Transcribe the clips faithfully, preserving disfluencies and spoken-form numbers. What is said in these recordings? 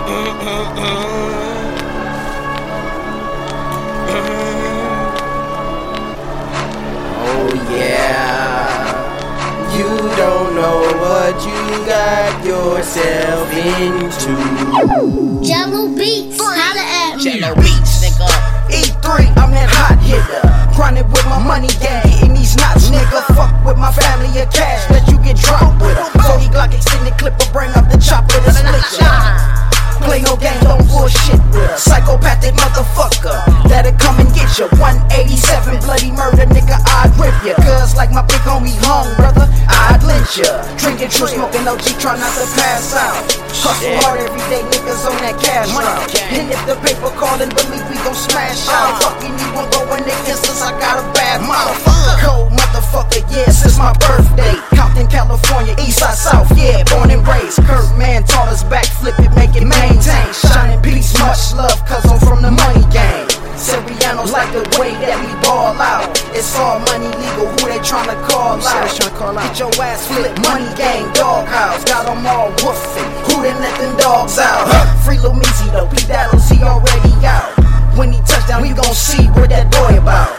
Oh yeah, you don't know what you got yourself into. Jello Beats, holla at me. Jello Beats, nigga. E three, I'm that hot hitter. Grinding with my money gang, hitting these knots, nigga. Fuck with my family of cash, let you get drunk with her. forty Glock extended clipper, bring up the chop with a slicker. Play no game, don't bullshit with a psychopathic motherfucker that'll come and get you. one eighty-seven bloody murder, nigga, I'd rip ya. Cause like my big homie hung, brother, I'd lynch ya. Drinking true, smoking O G, try not to pass out. Hustle hard every day, niggas on that cash route. And if the paper callin', believe we gon' smash out. Fucking you won't go a nigga since I got a bad motherfucker. Cold motherfucker, yeah, since my birthday. Compton, California, east side, south, yeah, born and raised. Kurt man taught us backflip it, make it maintain. Shining peace, much love, cause I'm from the money game. Serianos like the way that we ball out. It's all money legal, who they tryna call out? Get your ass flipped, money gang, doghouse. Got them all woofing, who done let them dogs out? Free Lil Meezy though, P Daddles, he already out. When he touchdown, we gon' see what that boy about.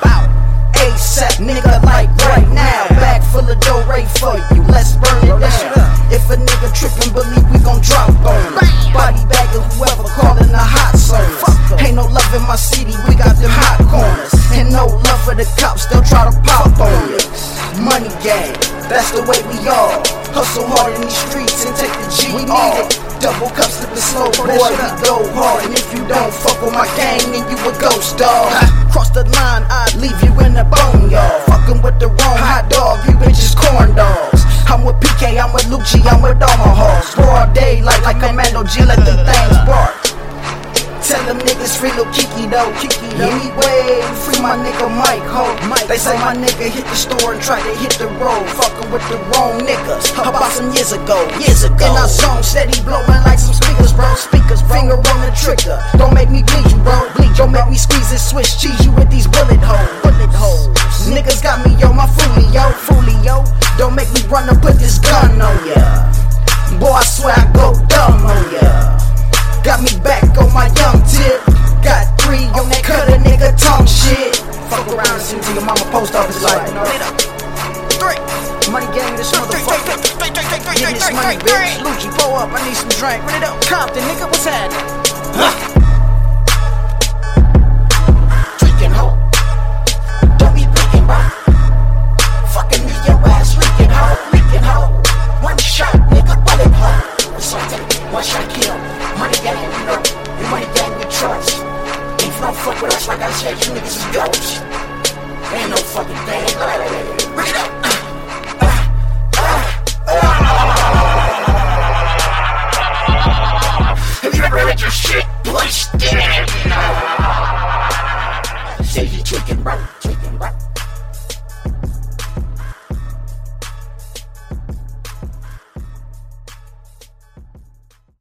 ASAP, nigga, like right now. Bag full of dough, right for you, let's burn it down. If a nigga trippin', believe we gon' drop on him. Body bag of whoever callin' the hot service. Ain't no love in my city, we got them hot corners. And no love for the cops, they'll try to pop on you. Money gang, that's the way we all hustle hard in these streets and take the G. We need it. Double cups to the slow boy, we go hard. And if you don't fuck with my gang, then you a ghost dog. Cross the line, I'd leave you in the bone, y'all. Fucking with the wrong hot dog, you bitches corn dogs. I'm with P K, I'm with Lucci, I'm with Omaha. Broad day, like, like Commando G, let them things bark. Tell them niggas free Lil Kiki though, Kiki though. Anyway, free my nigga Mike Ho. They say my nigga hit the store and tried to hit the road, fucking with the wrong niggas. About some years ago, years ago. In our song, steady blowing like some speakers, bro. Speakers, finger on the trigger. Don't make me bleed you, bro. Bleed, don't make me squeeze and switch cheese you with these bullet holes. Bullet holes. Niggas got me, yo, my foolie, yo, foolie, yo. Don't make me run and put this gun on ya. Boy, I swear I go dumb on ya. Got me back on my young tip. Got three on that cut a nigga tongue shit. Fuck around and see to your mama post office like, you know. Three. Money gang, this motherfucker. Get this money, bitch. Lucci, pull up, I need some drink. Run it up, Compton, nigga, what's happening? Huh? Tweaking hoe. Don't be bleaking, bro. Fucking me, your ass leaking hoe, leaking hoe. One shot, nigga, bullet hoe. It's something, one shot kill. Money gang, you know, you money gang we trust. If you don't fuck with us, like I said, you niggas is ghosts. Ain't no fucking thing. Bring it up. Have you ever heard your shit pushed in? Say you tweaking, bro, tweaking, bro.